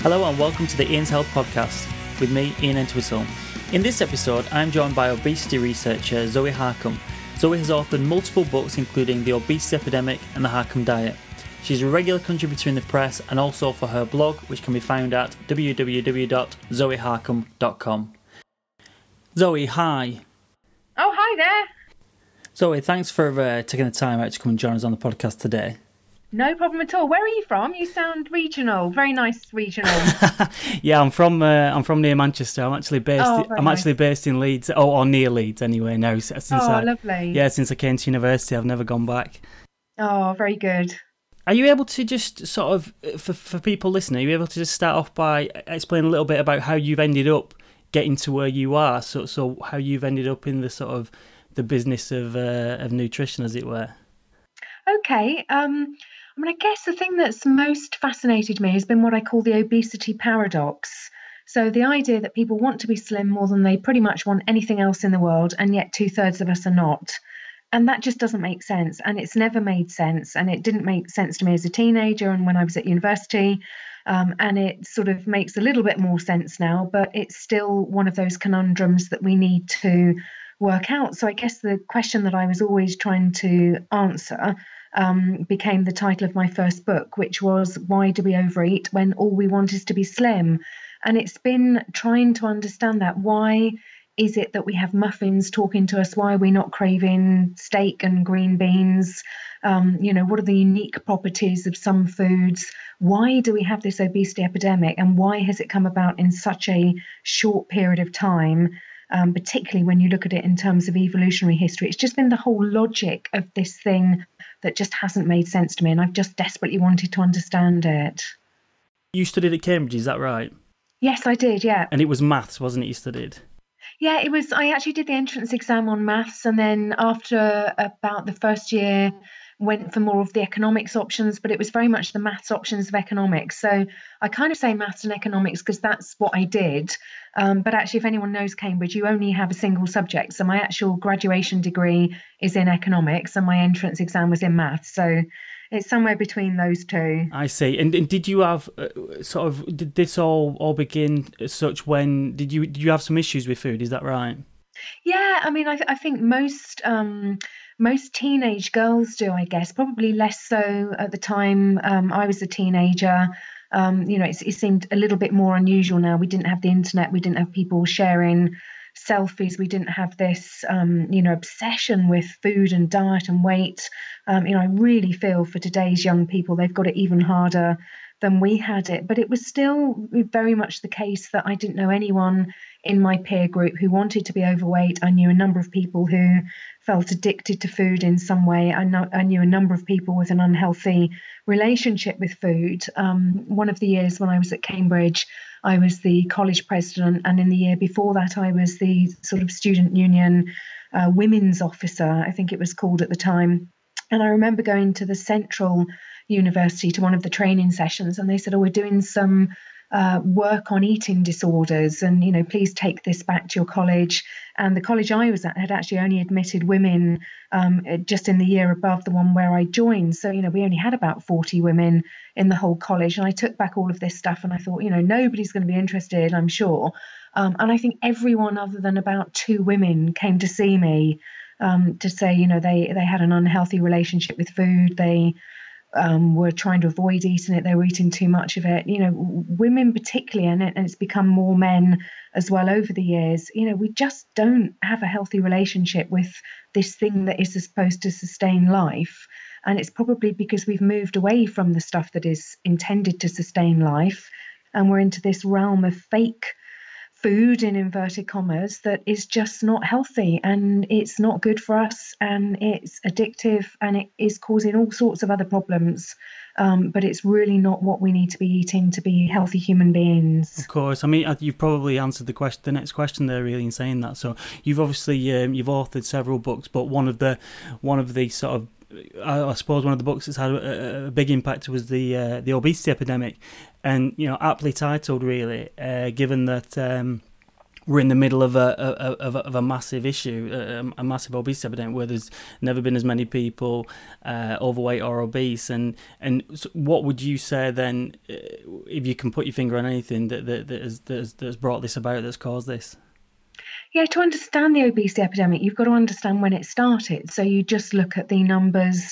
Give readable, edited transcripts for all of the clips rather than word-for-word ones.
Hello and welcome to the Ian's Health Podcast with me, Ian Entwistle. In this episode, I'm joined by obesity researcher Zoe Harcombe. Zoe has authored multiple books including The Obesity Epidemic and The Harcombe Diet. She's a regular contributor in the press and also for her blog, which can be found at www.zoeharcombe.com. Zoe, hi. Oh, hi there. Zoe, thanks for taking the time out to come and join us on the podcast today. No problem at all. Where are you from? You sound regional. Very nice regional. Yeah, I'm from near Manchester. I'm actually based in Leeds, or near Leeds anyway now. Lovely. Yeah, since I came to university, I've never gone back. Oh, very good. Are you able to just sort of, for people listening, are you able to just start off by explaining a little bit about how you've ended up getting to where you are? So how you've ended up in the sort of the business of nutrition, as it were. Okay. I guess the thing that's most fascinated me has been what I call the obesity paradox. So the idea that people want to be slim more than they pretty much want anything else in the world, and yet 2/3 of us are not. And that just doesn't make sense. And it's never made sense. And it didn't make sense to me as a teenager and when I was at university. And it sort of makes a little bit more sense now, but it's still one of those conundrums that we need to work out. So I guess the question that I was always trying to answer became the title of my first book, which was Why Do We Overeat When All We Want Is to Be Slim? And it's been trying to understand that. Why is it that we have muffins talking to us? Why are we not craving steak and green beans? What are the unique properties of some foods? Why do we have this obesity epidemic? And why has it come about in such a short period of time? Particularly when you look at it in terms of evolutionary history. It's just been the whole logic of this thing that just hasn't made sense to me, and I've just desperately wanted to understand it. You studied at Cambridge, is that right? Yes, I did, yeah. And it was maths, wasn't it, you studied? Yeah, it was. I actually did the entrance exam on maths, and then after about the first year, went for more of the economics options, but it was very much the maths options of economics. So I kind of say maths and economics because that's what I did. But actually, if anyone knows Cambridge, you only have a single subject. So my actual graduation degree is in economics and my entrance exam was in maths. So it's somewhere between those two. I see. And did you have did this all begin as such when, did you have some issues with food? Is that right? Yeah, I mean, I think most teenage girls do, I guess, probably less so at the time I was a teenager. It seemed a little bit more unusual now. We didn't have the internet. We didn't have people sharing selfies. We didn't have this, obsession with food and diet and weight. I really feel for today's young people, they've got it even harder than we had it. But it was still very much the case that I didn't know anyone in my peer group who wanted to be overweight. I knew a number of people who felt addicted to food in some way. I knew a number of people with an unhealthy relationship with food. One of the years when I was at Cambridge, I was the college president, and in the year before that, I was the sort of student union women's officer, I think it was called at the time. And I remember going to the Central University to one of the training sessions, and they said, we're doing some work on eating disorders, and please take this back to your college. And the college I was at had actually only admitted women just in the year above the one where I joined. So we only had about 40 women in the whole college, and I took back all of this stuff and I thought, nobody's going to be interested, I'm sure. And I think everyone other than about 2 women came to see me to say they had an unhealthy relationship with food. They were trying to avoid eating it. They were eating too much of it. Women particularly, and it's become more men as well over the years. We just don't have a healthy relationship with this thing that is supposed to sustain life. And it's probably because we've moved away from the stuff that is intended to sustain life, and we're into this realm of fake food in inverted commas that is just not healthy, and it's not good for us, and it's addictive, and it is causing all sorts of other problems. But it's really not what we need to be eating to be healthy human beings. Of course. I mean, you've probably answered the next question there, really, in saying that. So you've obviously you've authored several books, but one of the sort of, I suppose one of the books that's had a big impact was the obesity epidemic, and aptly titled, really, given that we're in the middle of a massive issue, a massive obesity epidemic, where there's never been as many people overweight or obese. And so what would you say then, if you can put your finger on anything that's brought this about, that's caused this? Yeah, to understand the obesity epidemic, you've got to understand when it started. So you just look at the numbers.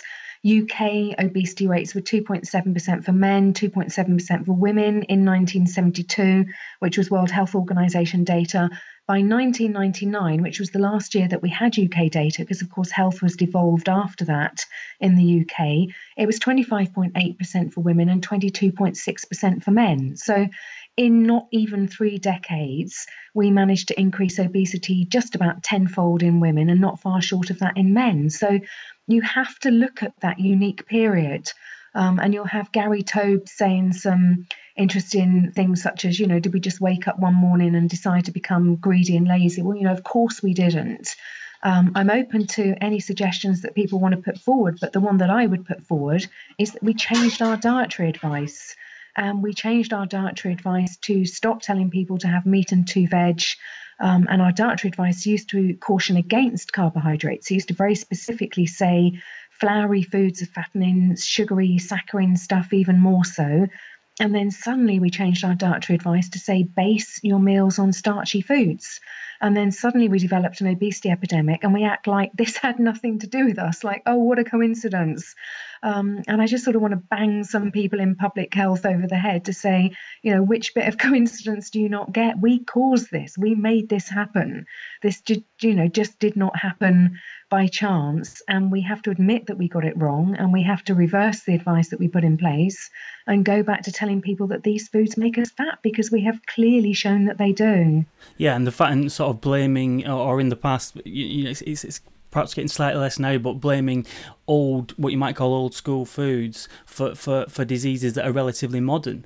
UK obesity rates were 2.7% for men, 2.7% for women in 1972, which was World Health Organization data. By 1999, which was the last year that we had UK data, because of course health was devolved after that in the UK, it was 25.8% for women and 22.6% for men. So in not even 3 decades, we managed to increase obesity just about tenfold in women and not far short of that in men. So you have to look at that unique period. And you'll have Gary Taube saying some interesting things such as, did we just wake up one morning and decide to become greedy and lazy? Well, of course we didn't. I'm open to any suggestions that people want to put forward, but the one that I would put forward is that we changed our dietary advice. We changed our dietary advice to stop telling people to have meat and 2 veg. And our dietary advice used to caution against carbohydrates. It used to very specifically say floury foods are fattening, sugary, saccharine stuff even more so. And then suddenly we changed our dietary advice to say base your meals on starchy foods. And then suddenly we developed an obesity epidemic and we act like this had nothing to do with us, like, oh, what a coincidence. And I just sort of want to bang some people in public health over the head to say, which bit of coincidence do you not get? We caused this. We made this happen. This, just did not happen by chance. And we have to admit that we got it wrong, and we have to reverse the advice that we put in place and go back to telling people that these foods make us fat, because we have clearly shown that they do. Yeah, and the fact and sort of blaming, or in the past, it's perhaps getting slightly less now, but blaming what you might call old school foods for diseases that are relatively modern,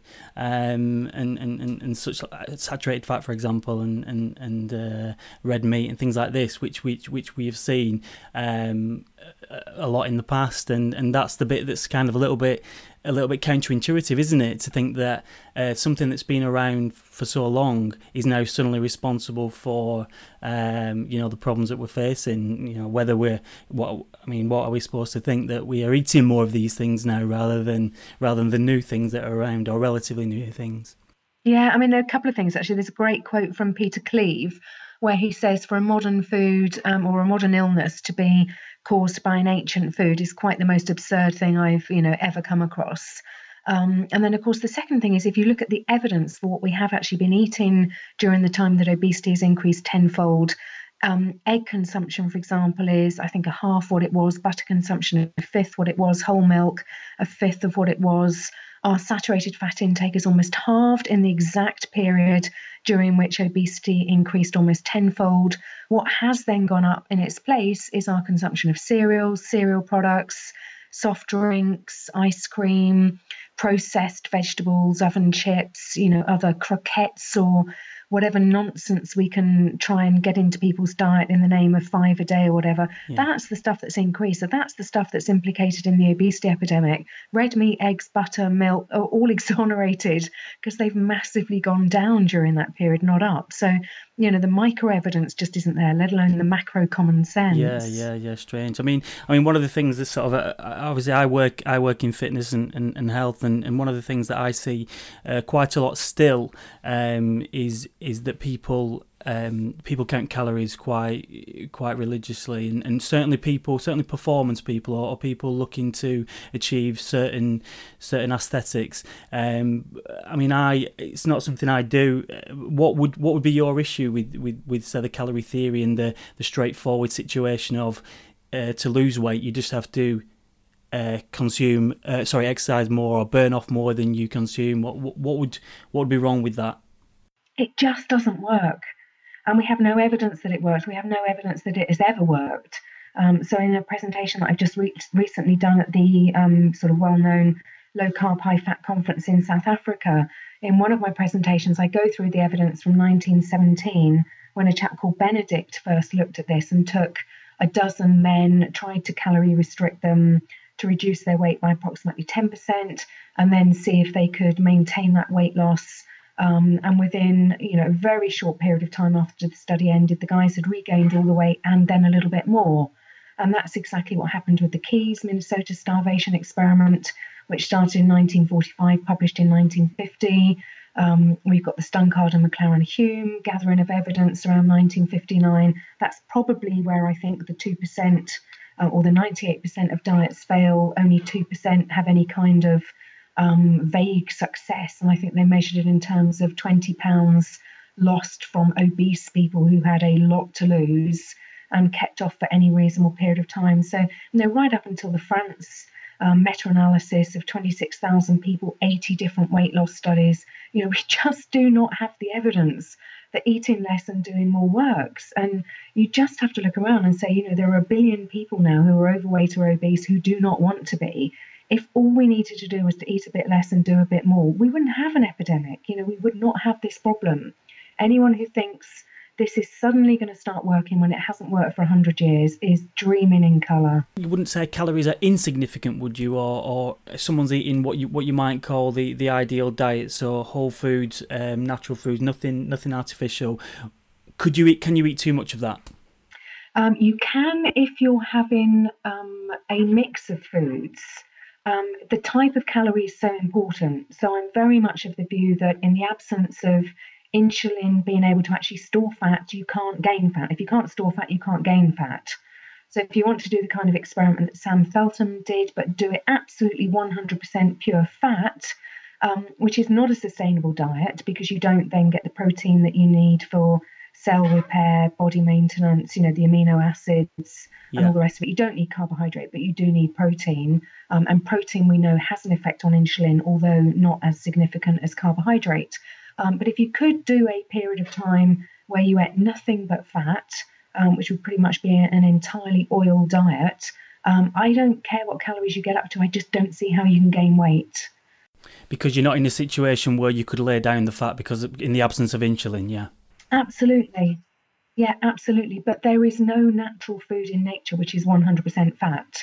and such saturated fat, for example, and red meat and things like this, which we have seen a lot in the past, and that's the bit that's kind of a little bit counterintuitive, isn't it? To think that something that's been around for so long is now suddenly responsible for the problems that we're facing. Whether what are we supposed to think, that we are eating more of these things now rather than the new things that are around, or relatively new things? Yeah, there are a couple of things actually. There's a great quote from Peter Cleve where he says, for a modern food or a modern illness to be caused by an ancient food is quite the most absurd thing I've ever come across. And then, of course, the second thing is, if you look at the evidence for what we have actually been eating during the time that obesity has increased tenfold, egg consumption, for example, is, I think, a half what it was. Butter consumption, a fifth what it was. Whole milk, a fifth of what it was. Our saturated fat intake is almost halved in the exact period during which obesity increased almost tenfold. What has then gone up in its place is our consumption of cereals, cereal products, soft drinks, ice cream, processed vegetables, oven chips, other croquettes or whatever nonsense we can try and get into people's diet in the name of 5 a day or whatever. Yeah. That's the stuff that's increased. So that's the stuff that's implicated in the obesity epidemic. Red meat, eggs, butter, milk are all exonerated because they've massively gone down during that period, not up. So, the micro evidence just isn't there, let alone the macro common sense. Yeah, strange. I mean, one of the things that sort of, obviously I work in fitness and health, and one of the things that I see quite a lot still is that people count calories quite religiously, and certainly performance people or people looking to achieve certain aesthetics. It's not something I do. What would be your issue with say the calorie theory and the straightforward situation of to lose weight you just have to exercise more or burn off more than you consume? What would be wrong with that? It just doesn't work. And we have no evidence that it works. We have no evidence that it has ever worked. So in a presentation that I've just recently done at the sort of well-known low-carb, high-fat conference in South Africa, in one of my presentations, I go through the evidence from 1917, when a chap called Benedict first looked at this and took a dozen men, tried to calorie restrict them to reduce their weight by approximately 10%, and then see if they could maintain that weight loss And within, a very short period of time after the study ended, the guys had regained all the weight and then a little bit more. And that's exactly what happened with the Keys Minnesota starvation experiment, which started in 1945, published in 1950. We've got the Stunkard and McLaren-Hume gathering of evidence around 1959. That's probably where I think the 2% or the 98% of diets fail. Only 2% have any kind of vague success. And I think they measured it in terms of 20 pounds lost from obese people who had a lot to lose and kept off for any reasonable period of time. So, right up until the France meta-analysis of 26,000 people, 80 different weight loss studies, we just do not have the evidence that eating less and doing more works. And you just have to look around and say, there are 1 billion people now who are overweight or obese who do not want to be. If all we needed to do was to eat a bit less and do a bit more, we wouldn't have an epidemic. We would not have this problem. Anyone who thinks this is suddenly going to start working when it hasn't worked for 100 years is dreaming in colour. You wouldn't say calories are insignificant, would you? Or someone's eating what you might call the ideal diet, so whole foods, natural foods, nothing artificial. Can you eat too much of that? You can if you're having a mix of foods. The type of calorie is so important. So I'm very much of the view that in the absence of insulin being able to actually store fat, you can't gain fat. If you can't store fat, you can't gain fat. So if you want to do the kind of experiment that Sam Feltham did, but do it absolutely 100% pure fat, which is not a sustainable diet because you don't then get the protein that you need for cell repair, body maintenance, the amino acids and all the rest of it. You don't need carbohydrate, but you do need protein. And protein, we know, has an effect on insulin, although not as significant as carbohydrate. But if you could do a period of time where you ate nothing but fat, which would pretty much be an entirely oil diet, I don't care what calories you get up to. I just don't see how you can gain weight. Because you're not in a situation where you could lay down the fat because in the absence of insulin, yeah. Absolutely. Yeah, absolutely. But there is no natural food in nature which is 100% fat.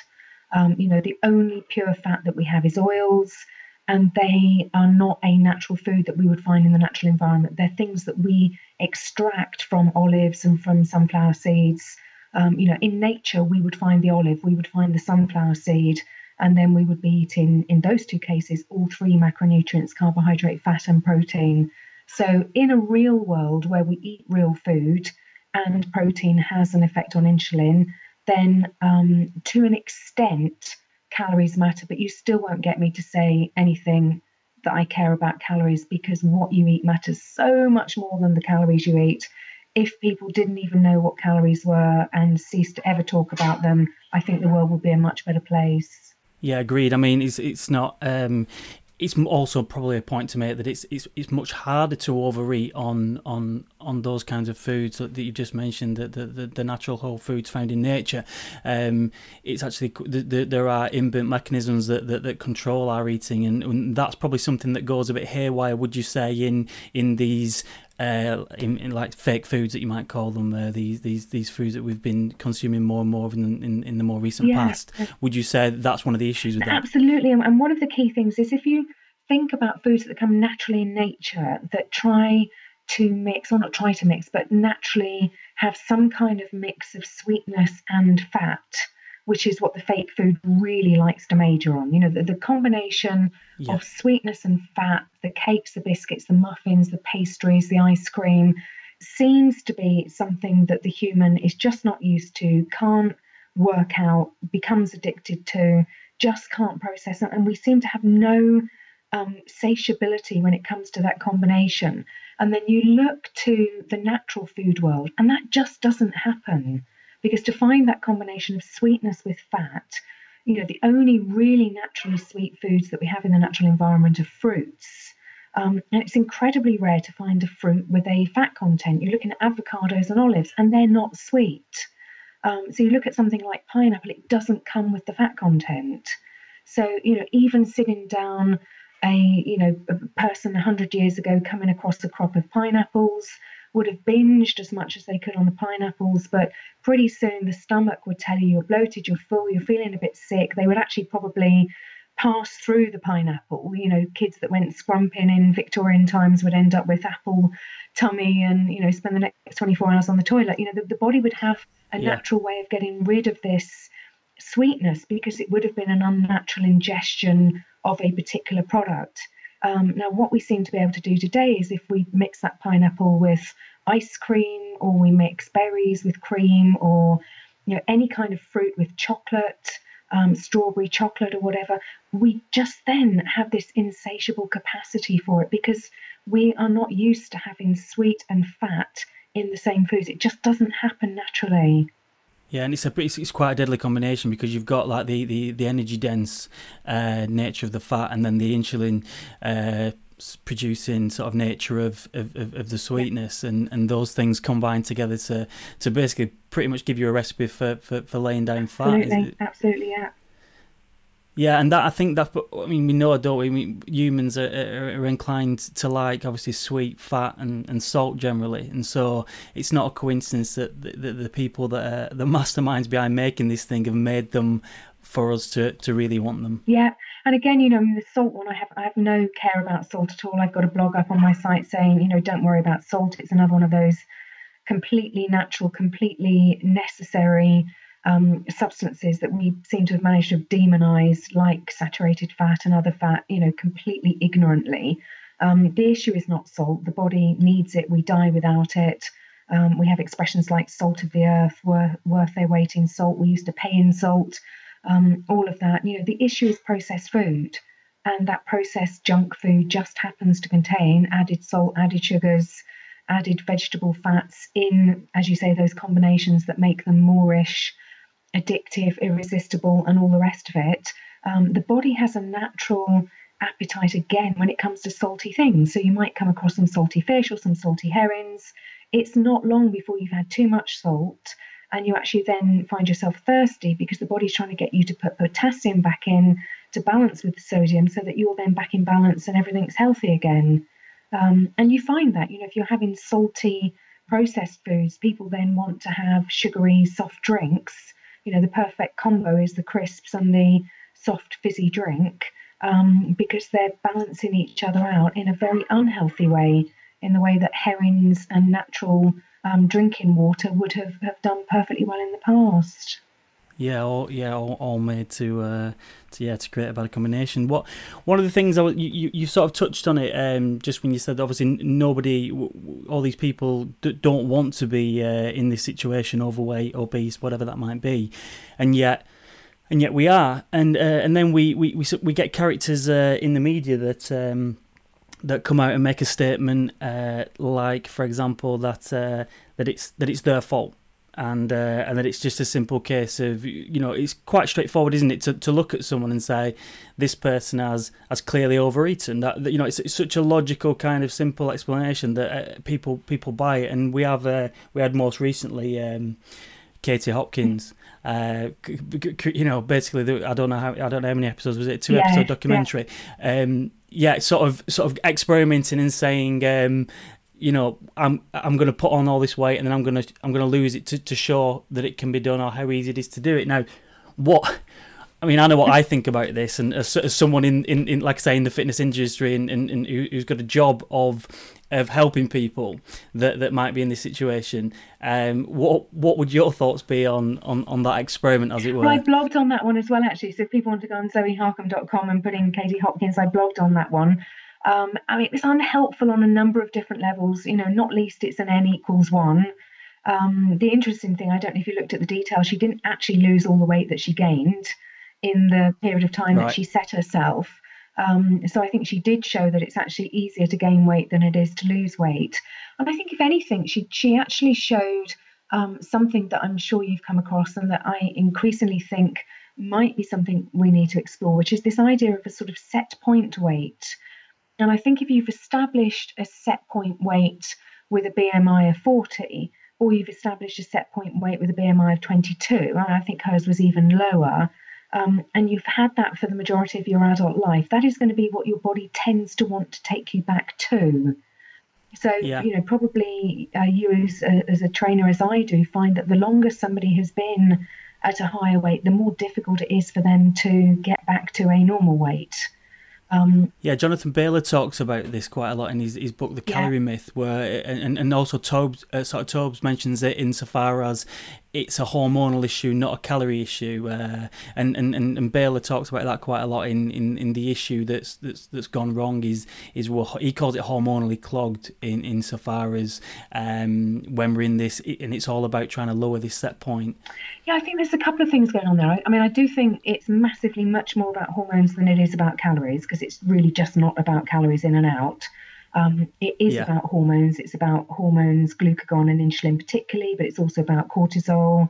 The only pure fat that we have is oils, and they are not a natural food that we would find in the natural environment. They're things that we extract from olives and from sunflower seeds. In nature, we would find the olive, we would find the sunflower seed, and then we would be eating, in those two cases, all three macronutrients, carbohydrate, fat, and protein. So in a real world where we eat real food and protein has an effect on insulin, then to an extent, calories matter, but you still won't get me to say anything that I care about calories because what you eat matters so much more than the calories you eat. If people didn't even know what calories were and ceased to ever talk about them, I think the world would be a much better place. Yeah, agreed. I mean, it's not. It's also probably a point to make that it's much harder to overeat on those kinds of foods that you've just mentioned, the natural whole foods found in nature. It's actually there are inbuilt mechanisms that control our eating, and that's probably something that goes a bit haywire. Would you say in these in like fake foods that you might call them, these foods that we've been consuming more and more of in the more recent past? Would you say that's one of the issues with that? Absolutely, and one of the key things is if you think about foods that come naturally in nature that try to mix, or not try to mix, but naturally have some kind of mix of sweetness and fat, which is what the fake food really likes to major on. The combination of sweetness and fat, the cakes, the biscuits, the muffins, the pastries, the ice cream, seems to be something that the human is just not used to, can't work out, becomes addicted to, just can't process it. And we seem to have no satiability when it comes to that combination. And then you look to the natural food world, and that just doesn't happen. Because to find that combination of sweetness with fat, the only really naturally sweet foods that we have in the natural environment are fruits. And it's incredibly rare to find a fruit with a fat content. You're looking at avocados and olives, and they're not sweet. So you look at something like pineapple, it doesn't come with the fat content. So, even sitting down a person 100 years ago coming across a crop of pineapples would have binged as much as they could on the pineapples, but pretty soon the stomach would tell you you're bloated, you're full, you're feeling a bit sick. They would actually probably pass through the pineapple. You know, kids that went scrumping in Victorian times would end up with apple tummy and, you know, spend the next 24 hours on the toilet. You know, the body would have a natural way of getting rid of this sweetness because it would have been an unnatural ingestion of a particular product. Now, what we seem to be able to do today is if we mix that pineapple with ice cream, or we mix berries with cream, or, you know, any kind of fruit with chocolate, strawberry chocolate or whatever, we just then have this insatiable capacity for it because we are not used to having sweet and fat in the same foods. It just doesn't happen naturally. Yeah, and it's quite a deadly combination because you've got like the energy dense nature of the fat, and then the insulin producing sort of nature of the sweetness, and those things combine together to basically pretty much give you a recipe for laying down fat. Absolutely, yeah. Yeah, and that, I think that, I mean, we know, don't we? I mean, humans are inclined to like, obviously, sweet, fat, and salt generally. And so it's not a coincidence that the people that are the masterminds behind making this thing have made them for us to really want them. Yeah, and again, you know, the salt one, I have no care about salt at all. I've got a blog up on my site saying, you know, don't worry about salt. It's another one of those completely natural, completely necessary substances that we seem to have managed to demonize, like saturated fat and other fat, you know, completely ignorantly. The issue is not salt. The body needs it. We die without it. We have expressions like salt of the earth, worth their weight in salt. We used to pay in salt. All of that. You know, the issue is processed food, and that processed junk food just happens to contain added salt, added sugars, added vegetable fats in, as you say, those combinations that make them moreish, addictive, irresistible, and all the rest of it. The body has a natural appetite again when it comes to salty things. So you might come across some salty fish or some salty herrings. It's not long before you've had too much salt, and you actually then find yourself thirsty because the body's trying to get you to put potassium back in to balance with the sodium so that you're then back in balance and everything's healthy again. And you find that, you know, if you're having salty processed foods, people then want to have sugary soft drinks. You know, the perfect combo is the crisps and the soft fizzy drink, because they're balancing each other out in a very unhealthy way, in the way that herrings and natural drinking water would have done perfectly well in the past. All made to create a better combination. One of the things you sort of touched on it just when you said obviously nobody, all these people don't want to be in this situation, overweight, obese, whatever that might be, and yet we are, and then we get characters in the media that come out and make a statement like, for example, that it's their fault. And that it's just a simple case of, you know, it's quite straightforward, isn't it, to look at someone and say this person has clearly overeaten. That, you know, it's such a logical kind of simple explanation that people buy it. And we had most recently Katie Hopkins. You know, basically, I don't know how many episodes was it? 2-episode documentary. Yeah. Sort of experimenting and saying. You know, I'm going to put on all this weight and then I'm going to lose it to show that it can be done, or how easy it is to do it. Now, I know what I think about this, and as someone in like I say, in the fitness industry and who's got a job of helping people that might be in this situation. What would your thoughts be on that experiment, as it were? Well, I blogged on that one as well, actually. So if people want to go on zoeharcombe.com and put in Katie Hopkins, I blogged on that one. It was unhelpful on a number of different levels, you know, not least it's an N equals 1. The interesting thing, I don't know if you looked at the details, she didn't actually lose all the weight that she gained in the period of time that she set herself. So I think she did show that it's actually easier to gain weight than it is to lose weight. And I think, if anything, she actually showed something that I'm sure you've come across and that I increasingly think might be something we need to explore, which is this idea of a sort of set point weight. And I think if you've established a set point weight with a BMI of 40, or you've established a set point weight with a BMI of 22, and I think hers was even lower, and you've had that for the majority of your adult life, that is going to be what your body tends to want to take you back to. So, you know, probably you as a trainer, as I do, find that the longer somebody has been at a higher weight, the more difficult it is for them to get back to a normal weight. Yeah, Jonathan Baylor talks about this quite a lot in his book, The Calorie Myth, where and also Tobes mentions it insofar as it's a hormonal issue, not a calorie issue, and Baylor talks about that quite a lot in the issue that's gone wrong is what he calls it hormonally clogged insofar as when we're in this, and it's all about trying to lower this set point. Yeah, I think there's a couple of things going on there. I mean, I do think it's massively much more about hormones than it is about calories, because it's really just not about calories in and out. It is about hormones. It's about hormones, glucagon and insulin particularly, but it's also about cortisol,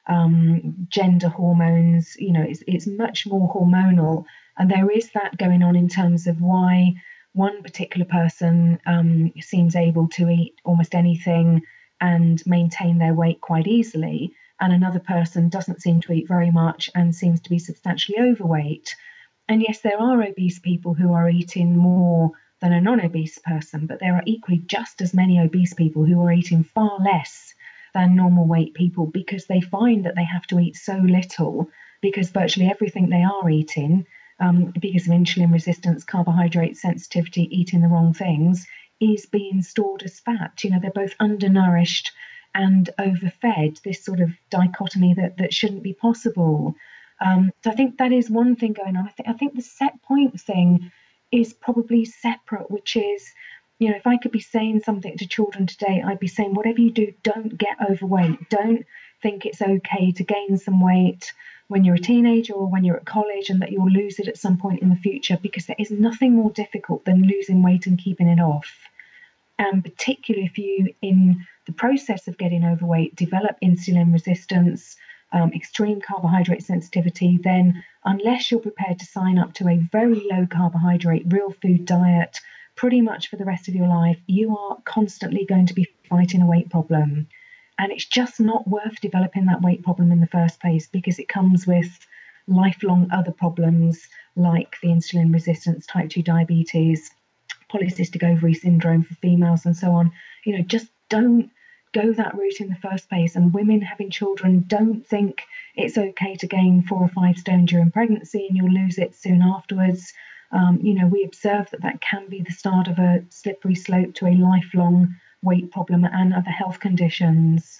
gender hormones. You know, it's much more hormonal. And there is that going on in terms of why one particular person seems able to eat almost anything and maintain their weight quite easily, and another person doesn't seem to eat very much and seems to be substantially overweight. And yes, there are obese people who are eating more than a non-obese person, but there are equally just as many obese people who are eating far less than normal weight people, because they find that they have to eat so little, because virtually everything they are eating, because of insulin resistance, carbohydrate sensitivity, eating the wrong things, is being stored as fat. You know, they're both undernourished and overfed, this sort of dichotomy that shouldn't be possible. So I think that is one thing going on. I think the set point thing is probably separate, which is, you know, if I could be saying something to children today, I'd be saying, whatever you do, don't get overweight. Don't think it's okay to gain some weight when you're a teenager or when you're at college, and that you'll lose it at some point in the future, because there is nothing more difficult than losing weight and keeping it off. And particularly if you, in the process of getting overweight, develop insulin resistance, extreme carbohydrate sensitivity, then unless you're prepared to sign up to a very low carbohydrate, real food diet pretty much for the rest of your life, you are constantly going to be fighting a weight problem. And it's just not worth developing that weight problem in the first place, because it comes with lifelong other problems like the insulin resistance, type 2 diabetes, polycystic ovary syndrome for females, and so on. You know, just don't go that route in the first place. And women having children, don't think it's okay to gain 4 or 5 stone during pregnancy and you'll lose it soon afterwards. You know, we observe that can be the start of a slippery slope to a lifelong weight problem and other health conditions.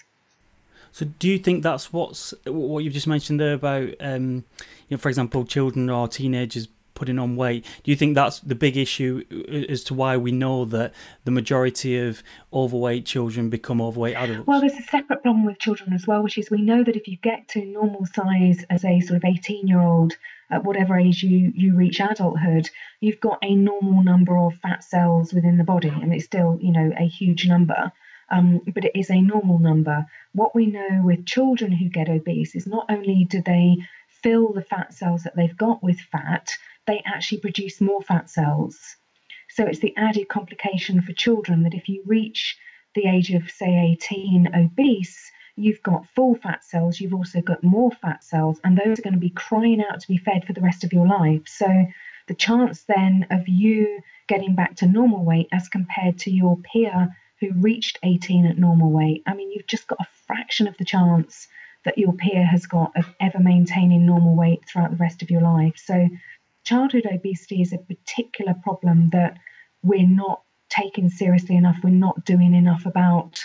So do you think that's what you've just mentioned there about, you know, for example, children or teenagers putting on weight? Do you think that's the big issue as to why we know that the majority of overweight children become overweight adults? Well, there's a separate problem with children as well, which is we know that if you get to normal size as a sort of 18-year-old, at whatever age you reach adulthood, you've got a normal number of fat cells within the body. And it's still, you know, a huge number, but it is a normal number. What we know with children who get obese is not only do they fill the fat cells that they've got with fat, they actually produce more fat cells. So it's the added complication for children that if you reach the age of, say, 18 obese, you've got full fat cells, you've also got more fat cells, and those are going to be crying out to be fed for the rest of your life. So the chance then of you getting back to normal weight as compared to your peer who reached 18 at normal weight, I mean, you've just got a fraction of the chance that your peer has got of ever maintaining normal weight throughout the rest of your life. So childhood obesity is a particular problem that we're not taking seriously enough. We're not doing enough about.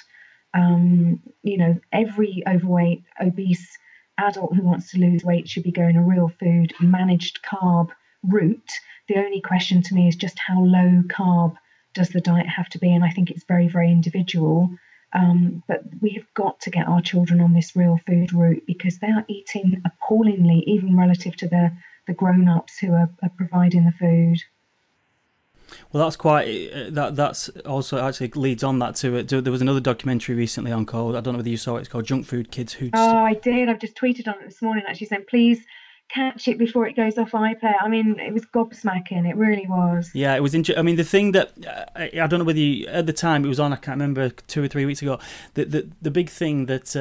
You know, every overweight, obese adult who wants to lose weight should be going a real food, managed carb route. The only question to me is just how low carb does the diet have to be? And I think it's very, very individual. But we have got to get our children on this real food route, because they are eating appallingly, even relative to the grown-ups who are providing the food. Well, that's quite. That's also actually leads on that to it. There was another documentary recently on called, I don't know whether you saw it. It's called Junk Food Kids Who. Oh, I did. I've just tweeted on it this morning, actually, saying please catch it before it goes off iPlayer. I mean, it was gobsmacking. It really was. Yeah, it was interesting. I mean, the thing that I don't know whether you, at the time it was on, I can't remember, 2 or 3 weeks ago. The big thing that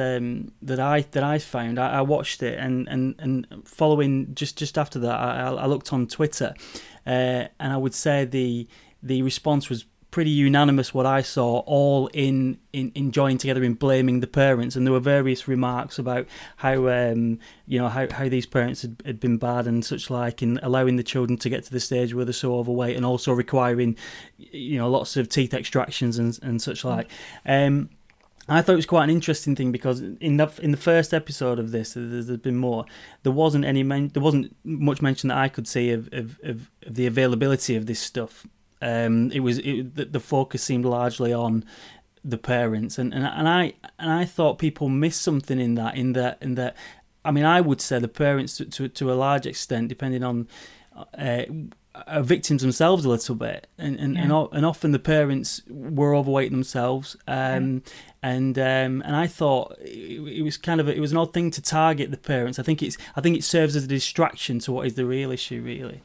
I found, I watched it and following just after that, I looked on Twitter, and I would say the response was pretty unanimous, what I saw, all in joining together in blaming the parents. And there were various remarks about how how these parents had been bad and such like, in allowing the children to get to the stage where they're so overweight, and also requiring lots of teeth extractions and such like. I thought it was quite an interesting thing, because in the first episode of this, there's been more. There wasn't much mention that I could see of the availability of this stuff. The focus seemed largely on the parents, and I thought people missed something in that. I mean, I would say the parents to a large extent, depending on. Are victims themselves a little bit, and often the parents were overweight themselves, and I thought it was it was an odd thing to target the parents. I think it serves as a distraction to what is the real issue, really.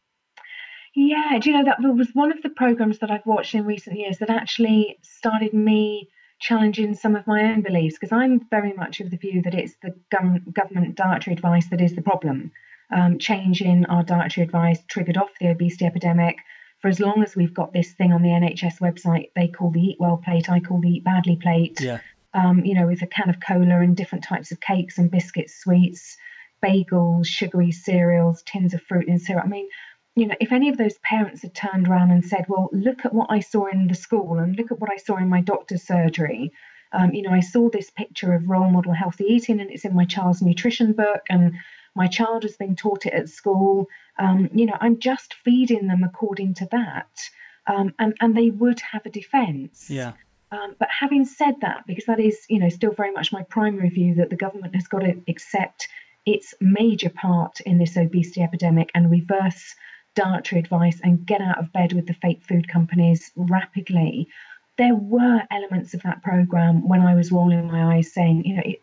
Yeah, do you know, that was one of the programs that I've watched in recent years that actually started me challenging some of my own beliefs, because I'm very much of the view that it's the government dietary advice that is the problem. Change in our dietary advice triggered off the obesity epidemic. For as long as we've got this thing on the NHS website they call the Eat Well plate, I call the Eat Badly plate, yeah. With a can of cola and different types of cakes and biscuits, sweets, bagels, sugary cereals, tins of fruit and syrup. I mean, if any of those parents had turned around and said, well, look at what I saw in the school and look at what I saw in my doctor's surgery. I saw this picture of role model healthy eating and it's in my child's nutrition book, and my child has been taught it at school. I'm just feeding them according to that. And they would have a defence. Yeah. But having said that, because that is, still very much my primary view, that the government has got to accept its major part in this obesity epidemic and reverse dietary advice and get out of bed with the fake food companies rapidly. There were elements of that programme when I was rolling my eyes saying,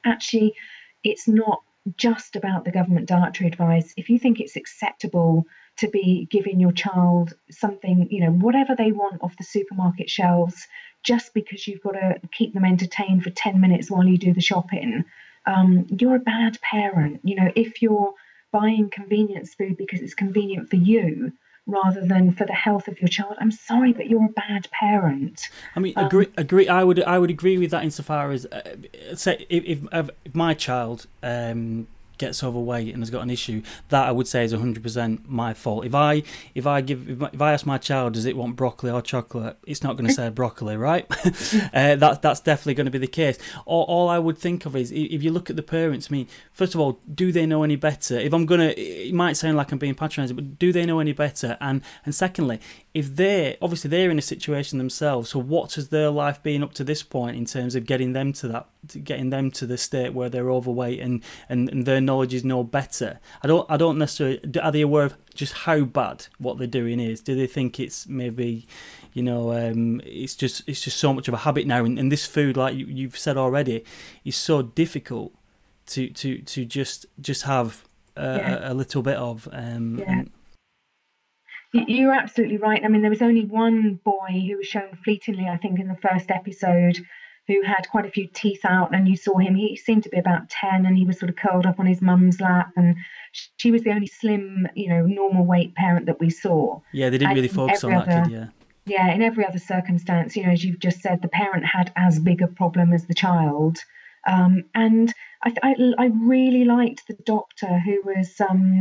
it's not just about the government dietary advice. If you think it's acceptable to be giving your child something, whatever they want off the supermarket shelves, just because you've got to keep them entertained for 10 minutes while you do the shopping, you're a bad parent. If you're buying convenience food because it's convenient for you rather than for the health of your child, I'm sorry, but you're a bad parent. I mean, agree. I would agree with that insofar as, say, if my child gets overweight and has got an issue, that I would say is 100% my fault. If I ask my child, does it want broccoli or chocolate, it's not going to say broccoli, right? That's definitely going to be the case. All I would think of is, if you look at the parents, I mean, first of all, do they know any better? It might sound like I'm being patronising, but do they know any better? And secondly, if they're in a situation themselves, so what has their life been up to this point in terms of getting them to the state where they're overweight and their knowledge is no better? I don't necessarily. Are they aware of just how bad what they're doing is? Do they think it's maybe, it's just so much of a habit now, and this food, like you've said already, is so difficult to just have a little bit of. You're absolutely right. I mean, there was only one boy who was shown fleetingly, I think, in the first episode, who had quite a few teeth out, and you saw him. He seemed to be about 10, and he was sort of curled up on his mum's lap, and she was the only slim, normal weight parent that we saw. Yeah, they didn't really focus on that kid, yeah. Yeah, in every other circumstance, as you've just said, the parent had as big a problem as the child. And I really liked the doctor who was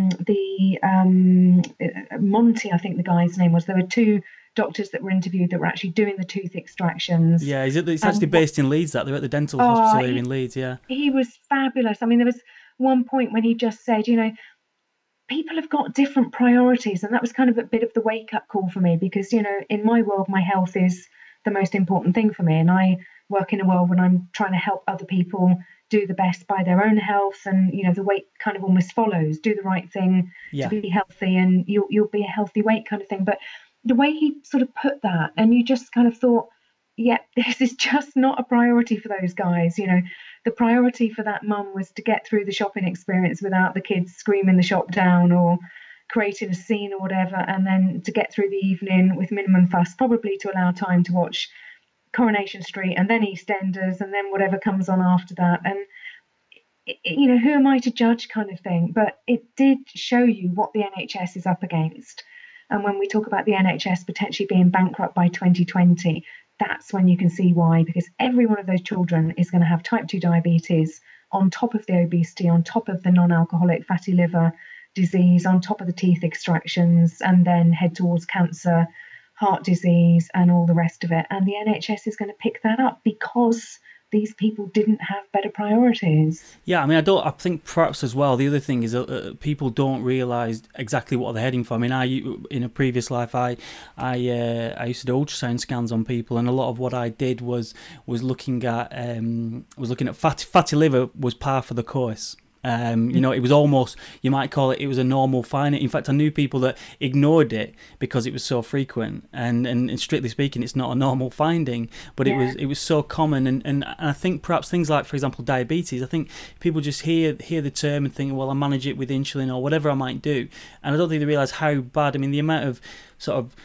Monty, I think the guy's name was. There were two doctors that were interviewed that were actually doing the tooth extractions. Yeah, it's actually based in Leeds. They're at the dental hospital here in Leeds. Yeah, he was fabulous. I mean, there was one point when he just said, people have got different priorities, and that was kind of a bit of the wake-up call for me, because in my world, my health is the most important thing for me, and I work in a world when I'm trying to help other people do the best by their own health, and the weight kind of almost follows. Do the right thing to be healthy, and you'll be a healthy weight kind of thing. But the way he sort of put that, and you just kind of thought, yeah, this is just not a priority for those guys. The priority for that mum was to get through the shopping experience without the kids screaming the shop down or creating a scene or whatever, and then to get through the evening with minimum fuss, probably to allow time to watch Coronation Street and then EastEnders and then whatever comes on after that. And who am I to judge, kind of thing? But it did show you what the NHS is up against. And when we talk about the NHS potentially being bankrupt by 2020, that's when you can see why, because every one of those children is going to have type 2 diabetes on top of the obesity, on top of the non-alcoholic fatty liver disease, on top of the teeth extractions, and then head towards cancer, heart disease, and all the rest of it. And the NHS is going to pick that up because these people didn't have better priorities. Yeah, I mean, I think perhaps as well, the other thing is people don't realise exactly what they're heading for. I mean, in a previous life, I used to do ultrasound scans on people, and a lot of what I did was looking at fatty liver was par for the course. It was almost, you might call it was a normal finding. In fact, I knew people that ignored it because it was so frequent, and strictly speaking, it's not a normal finding, but it was so common. And I think perhaps things like, for example, diabetes, I think people just hear the term and think, well, I manage it with insulin or whatever I might do, and I don't think they realise how bad. I mean, the amount of sort of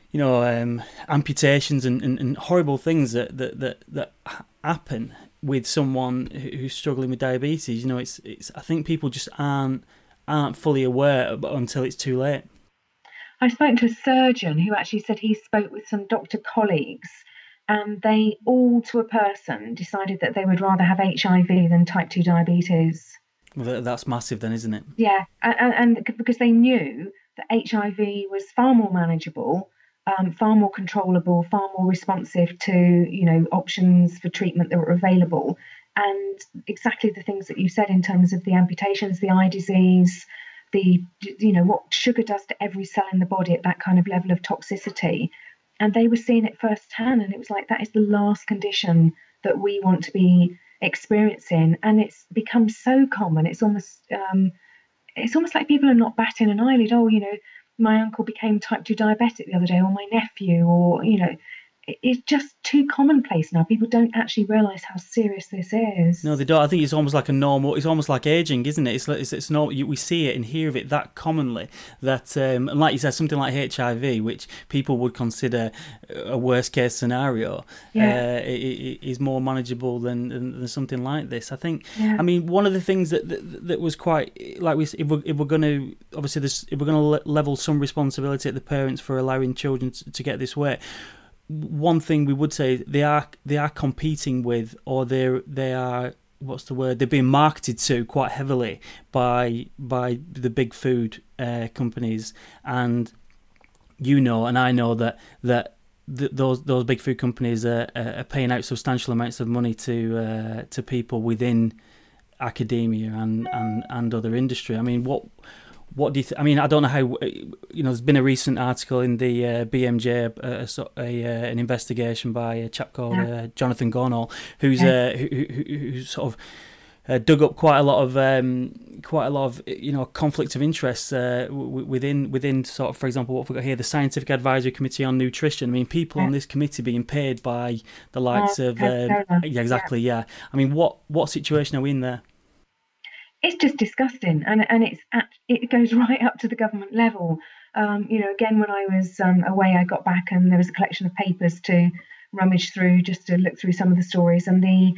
amputations and horrible things that happen with someone who's struggling with diabetes. It's I think people just aren't fully aware until it's too late. I spoke to a surgeon who actually said he spoke with some doctor colleagues, and they all, to a person, decided that they would rather have HIV than type 2 diabetes. Well, that's massive then, isn't it? Yeah, and because they knew that HIV was far more manageable, far more controllable, far more responsive to, options for treatment that were available. And exactly the things that you said in terms of the amputations, the eye disease, what sugar does to every cell in the body at that kind of level of toxicity. And they were seeing it firsthand. And it was like, that is the last condition that we want to be experiencing. And it's become so common. It's almost like people are not batting an eyelid. Oh, my uncle became type 2 diabetic the other day, or my nephew, or, it's just too commonplace now. People don't actually realise how serious this is. No, they don't. I think it's almost like it's almost like aging, isn't it? It's not. We see it and hear of it that commonly that, and like you said, something like HIV, which people would consider a worst case scenario, is more manageable than something like this. I think. Yeah. I mean, one of the things that was quite like if we're going to obviously if we're going to level some responsibility at the parents for allowing children to get this way. One thing we would say, they are competing with, or they are what's the word? They're being marketed to quite heavily by the big food companies, and and I know that those big food companies are paying out substantial amounts of money to people within academia and other industry. I mean, what do you I mean, I don't know how, there's been a recent article in the BMJ, an investigation by a chap called Jonathan Gornall, who's sort of dug up quite a lot of conflict of interest within sort of, for example, what we've got here, the Scientific Advisory Committee on Nutrition. I mean, people on this committee being paid by the likes of exactly. I mean, what situation are we in there? It's just disgusting, and it goes right up to the government level. Again, when I was away, I got back and there was a collection of papers to rummage through, just to look through some of the stories. And the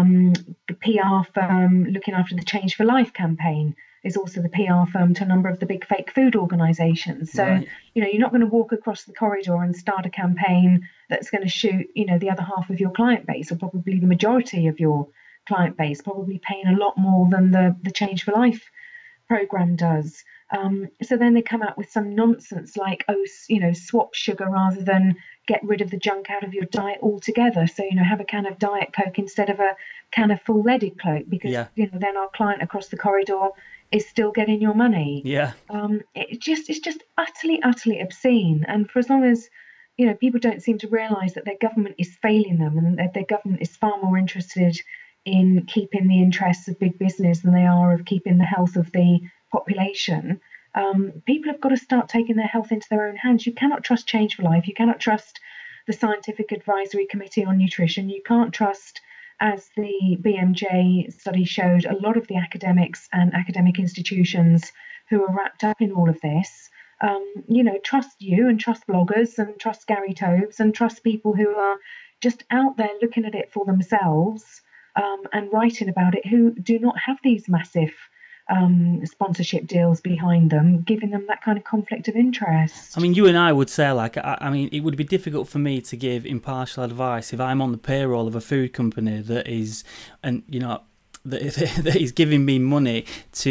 PR firm looking after the Change for Life campaign is also the PR firm to a number of the big fake food organisations. So, right. You're not going to walk across the corridor and start a campaign that's going to shoot, the other half of your client base, or probably the majority of your client base, probably paying a lot more than the Change for Life program does. So then they come out with some nonsense like, swap sugar rather than get rid of the junk out of your diet altogether. So, have a can of Diet Coke instead of a can of full-leaded Coke, because, then our client across the corridor is still getting your money. Yeah. It's just utterly, utterly obscene. And for as long as, people don't seem to realise that their government is failing them, and that their government is far more interested in keeping the interests of big business than they are of keeping the health of the population, people have got to start taking their health into their own hands. You cannot trust Change for Life. You cannot trust the Scientific Advisory Committee on Nutrition. You can't trust, as the BMJ study showed, a lot of the academics and academic institutions who are wrapped up in all of this. Trust you, and trust bloggers, and trust Gary Tobes, and trust people who are just out there looking at it for themselves, and writing about it, who do not have these massive sponsorship deals behind them, giving them that kind of conflict of interest. I mean, you and I would say, like, I mean, it would be difficult for me to give impartial advice if I'm on the payroll of a food company that is, and you know, that is giving me money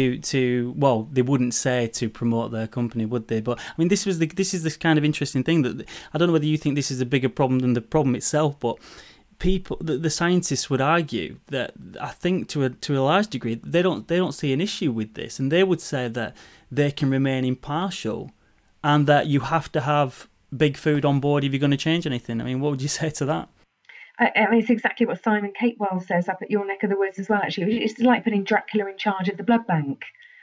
to well, they wouldn't say to promote their company, would they? But I mean, this is this kind of interesting thing that I don't know whether you think this is a bigger problem than the problem itself, but people, the scientists would argue that I think to a large degree they don't see an issue with this, and they would say that they can remain impartial, and that you have to have big food on board if you're going to change anything. I mean, what would you say to that? I mean, it's exactly what Simon Capewell says up at your neck of the woods as well, actually. It's like putting Dracula in charge of the blood bank,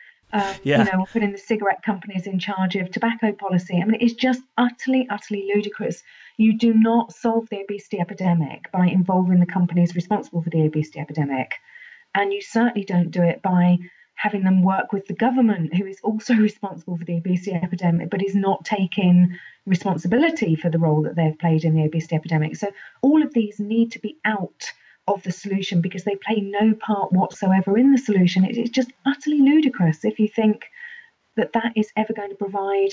Yeah. or putting the cigarette companies in charge of tobacco policy. I mean, it's just utterly, utterly ludicrous. You do not solve the obesity epidemic by involving the companies responsible for the obesity epidemic. And you certainly don't do it by having them work with the government, who is also responsible for the obesity epidemic, but is not taking responsibility for the role that they've played in the obesity epidemic. So all of these need to be out of the solution because they play no part whatsoever in the solution. It's just utterly ludicrous if you think that that is ever going to provide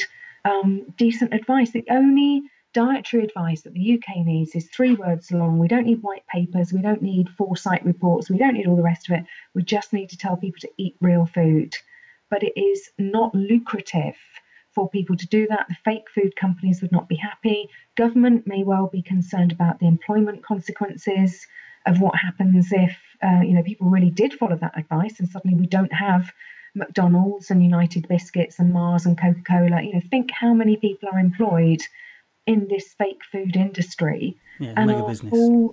decent advice. The only dietary advice that the UK needs is 3 words long. We don't need white papers. We don't need foresight reports. We don't need all the rest of it. We just need to tell people to eat real food. But it is not lucrative for people to do that. The fake food companies would not be happy. Government may well be concerned about the employment consequences of what happens if people really did follow that advice, and suddenly we don't have McDonald's and United Biscuits and Mars and Coca-Cola. Think how many people are employed in this fake food industry. Yeah, and mega business.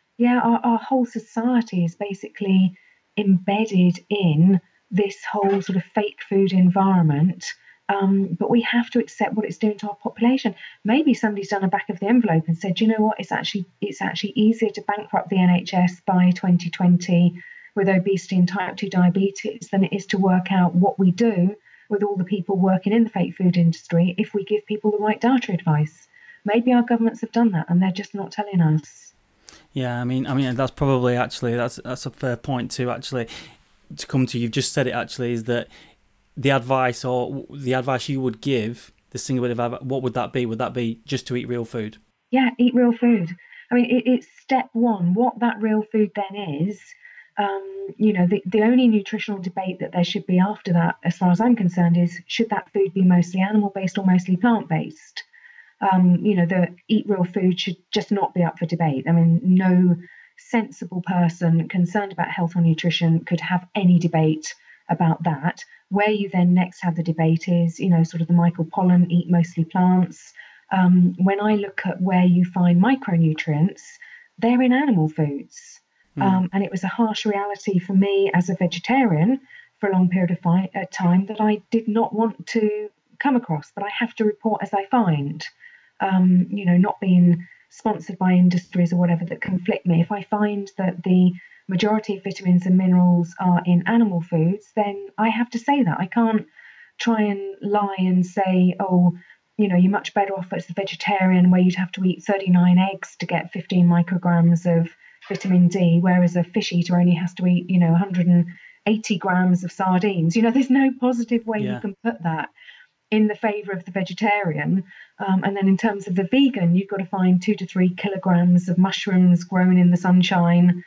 Our whole society is basically embedded in this whole sort of fake food environment. But we have to accept what it's doing to our population. Maybe somebody's done a back of the envelope and said, you know what, it's actually easier to bankrupt the NHS by 2020 with obesity and type 2 diabetes than it is to work out what we do with all the people working in the fake food industry if we give people the right dietary advice. Maybe our governments have done that and they're just not telling us. Yeah, I mean, that's probably that's a fair point to come to. You've just said it actually, is that the advice you would give, the single bit of advice, what would that be? Would that be just to eat real food? Yeah, eat real food. I mean, it's step one. What that real food then is, the only nutritional debate that there should be after that, as far as I'm concerned, is should that food be mostly animal-based or mostly plant-based? The eat real food should just not be up for debate. I mean, no sensible person concerned about health or nutrition could have any debate about that. Where you then next have the debate is, sort of the Michael Pollan eat mostly plants. When I look at where you find micronutrients, they're in animal foods. And it was a harsh reality for me as a vegetarian for a long period of time that I did not want to come across, but I have to report as I find. Not being sponsored by industries or whatever that conflict me. If I find that the majority of vitamins and minerals are in animal foods, then I have to say that. I can't try and lie and say, you're much better off as a vegetarian where you'd have to eat 39 eggs to get 15 micrograms of vitamin D, whereas a fish eater only has to eat, 180 grams of sardines. There's no positive way you can put that in the favour of the vegetarian. And then in terms of the vegan, you've got to find 2 to 3 kilograms of mushrooms grown in the sunshine,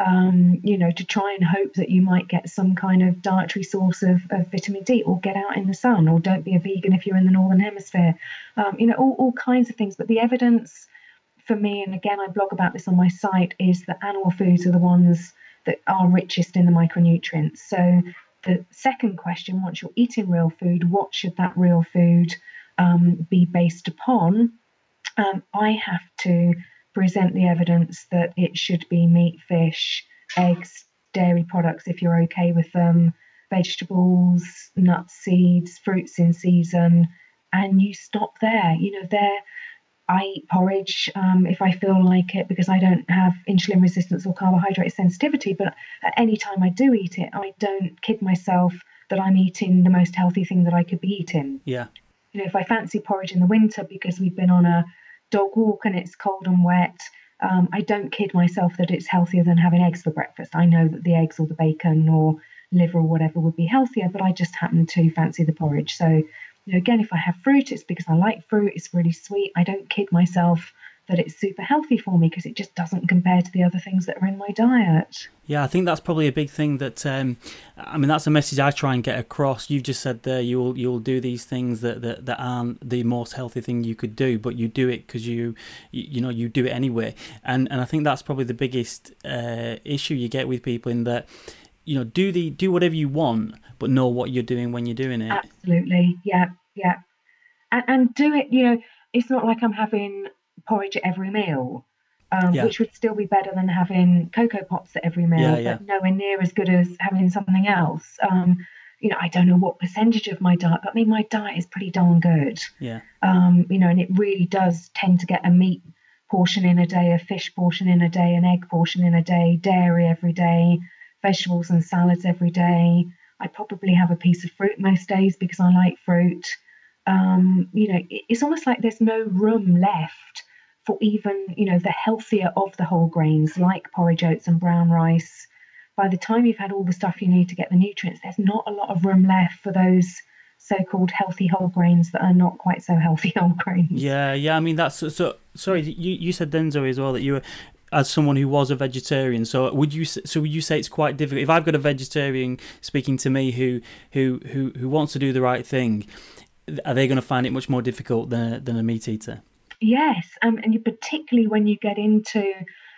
to try and hope that you might get some kind of dietary source of vitamin D, or get out in the sun, or don't be a vegan if you're in the Northern Hemisphere, all kinds of things. But the evidence for me, and again, I blog about this on my site, is that animal foods are the ones that are richest in the micronutrients. So the second question, once you're eating real food, what should that real food be based upon? I have to present the evidence that it should be meat, fish, eggs, dairy products if you're okay with them, vegetables, nuts, seeds, fruits in season, and you stop there. I eat porridge if I feel like it, because I don't have insulin resistance or carbohydrate sensitivity, but at any time I do eat it, I don't kid myself that I'm eating the most healthy thing that I could be eating. Yeah. If I fancy porridge in the winter because we've been on a dog walk and it's cold and wet, I don't kid myself that it's healthier than having eggs for breakfast. I know that the eggs or the bacon or liver or whatever would be healthier, but I just happen to fancy the porridge. So, again, if I have fruit, it's because I like fruit. It's really sweet. I don't kid myself that it's super healthy for me because it just doesn't compare to the other things that are in my diet. Yeah, I think that's probably a big thing that, that's a message I try and get across. You've just said there you'll do these things that aren't the most healthy thing you could do, but you do it because you do it anyway. And I think that's probably the biggest issue you get with people, in that, do whatever you want, but know what you're doing when you're doing it. Absolutely, yeah. And do it, it's not like I'm having porridge at every meal, which would still be better than having Cocoa Pops at every meal, but nowhere near as good as having something else. I don't know what percentage of my diet, but I mean, my diet is pretty darn good. Yeah. And it really does tend to get a meat portion in a day, a fish portion in a day, an egg portion in a day, dairy every day, vegetables and salads every day. I probably have a piece of fruit most days because I like fruit. It's almost like there's no room left for even, the healthier of the whole grains, like porridge oats and brown rice. By the time you've had all the stuff you need to get the nutrients, there's not a lot of room left for those so-called healthy whole grains that are not quite so healthy whole grains. Yeah. I mean, that's so. Sorry, you said then, Zoe, as well, that you were, as someone who was a vegetarian. So would you say it's quite difficult if I've got a vegetarian speaking to me who wants to do the right thing? Are they going to find it much more difficult than a meat eater? Yes, and you, particularly when you get into,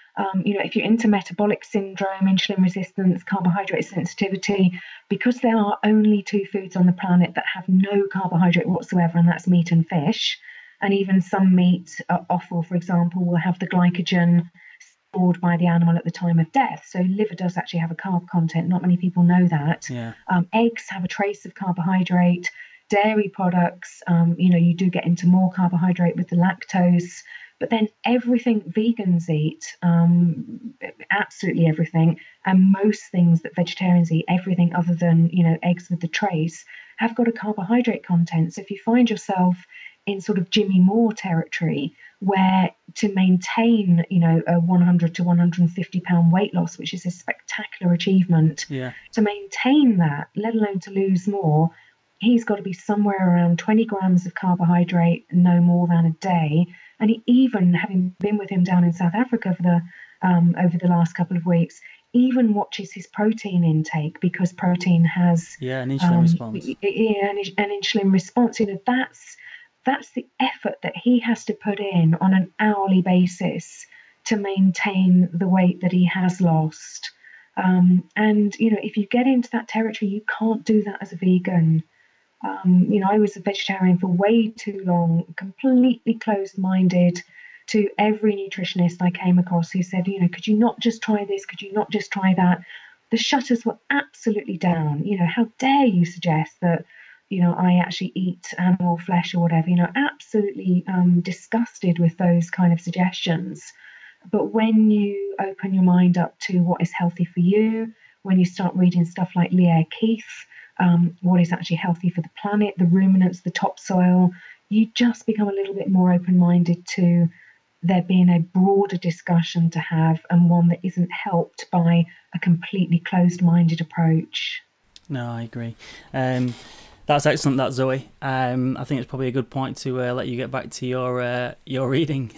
if you're into metabolic syndrome, insulin resistance, carbohydrate sensitivity, because there are only two foods on the planet that have no carbohydrate whatsoever, and that's meat and fish. And even some meat, offal, for example, will have the glycogen stored by the animal at the time of death. So liver does actually have a carb content. Not many people know that. Yeah. Eggs have a trace of carbohydrate. Dairy products, you do get into more carbohydrate with the lactose, but then everything vegans eat, absolutely everything, and most things that vegetarians eat, everything other than, eggs with the trace, have got a carbohydrate content. So if you find yourself in sort of Jimmy Moore territory, where to maintain, a 100 to 150 pound weight loss, which is a spectacular achievement, to maintain that, let alone to lose more, he's got to be somewhere around 20 grams of carbohydrate, no more than a day. And he, even having been with him down in South Africa for the over the last couple of weeks, even watches his protein intake, because protein has an insulin response. An insulin response. That's the effort that he has to put in on an hourly basis to maintain the weight that he has lost. And if you get into that territory, you can't do that as a vegan. I was a vegetarian for way too long, completely closed-minded to every nutritionist I came across who said, could you not just try this? Could you not just try that? The shutters were absolutely down. How dare you suggest that, I actually eat animal flesh or whatever, absolutely disgusted with those kind of suggestions. But when you open your mind up to what is healthy for you, when you start reading stuff like Leah Keith, what is actually healthy for the planet, the ruminants, the topsoil, you just become a little bit more open-minded to there being a broader discussion to have, and one that isn't helped by a completely closed-minded approach. No, I agree. That's excellent, that, Zoe. I think it's probably a good point to let you get back to your reading.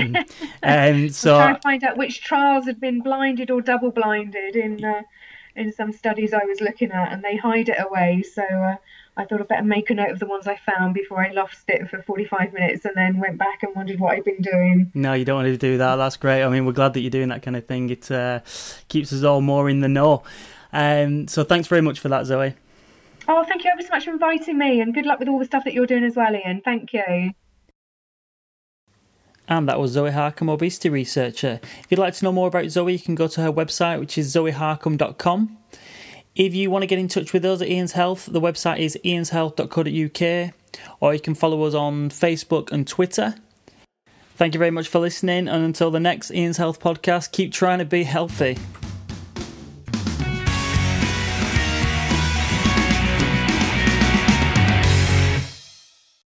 So trying to find out which trials had been blinded or double-blinded in some studies I was looking at, and they hide it away. So I thought I'd better make a note of the ones I found before I lost it for 45 minutes and then went back and wondered what I'd been doing. No, you don't want to do that. That's great. I mean, we're glad that you're doing that kind of thing. It keeps us all more in the know. So thanks very much for that, Zoe. Oh, thank you ever so much for inviting me, and good luck with all the stuff that you're doing as well, Ian. Thank you. And that was Zoe Harcombe, obesity researcher. If you'd like to know more about Zoe, you can go to her website, which is zoeharcombe.com. If you want to get in touch with us at Ian's Health, the website is ianshealth.co.uk, or you can follow us on Facebook and Twitter. Thank you very much for listening, and until the next Ian's Health podcast, keep trying to be healthy.